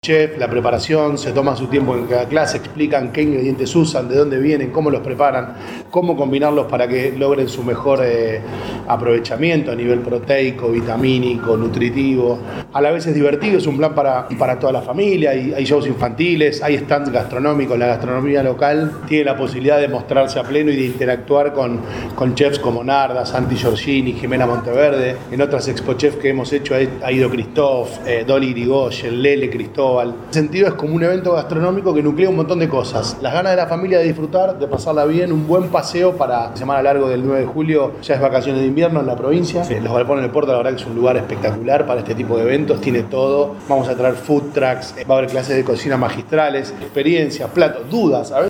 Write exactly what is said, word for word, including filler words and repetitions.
Chef, la preparación, se toman su tiempo en cada clase, explican qué ingredientes usan, de dónde vienen, cómo los preparan, cómo combinarlos para que logren su mejor eh, aprovechamiento a nivel proteico, vitamínico, nutritivo. A la vez es divertido, es un plan para, para toda la familia, hay, hay shows infantiles, hay stands gastronómicos, la gastronomía local tiene la posibilidad de mostrarse a pleno y de interactuar con, con chefs como Narda, Santi Giorgini, Jimena Monteverde. En otras Expo Chef que hemos hecho ha ido Christoph, eh, Dolly Irigoyen, Lele Cristóbal. En ese sentido es como un evento gastronómico que nuclea un montón de cosas. Las ganas de la familia de disfrutar, de pasarla bien, un buen paseo para la semana largo del nueve de julio, ya es vacaciones de invierno en la provincia. Sí. Los Galpones del Puerto, la verdad que es un lugar espectacular para este tipo de eventos, tiene todo. Vamos a traer food trucks, va a haber clases de cocina magistrales, experiencias, platos, dudas. A veces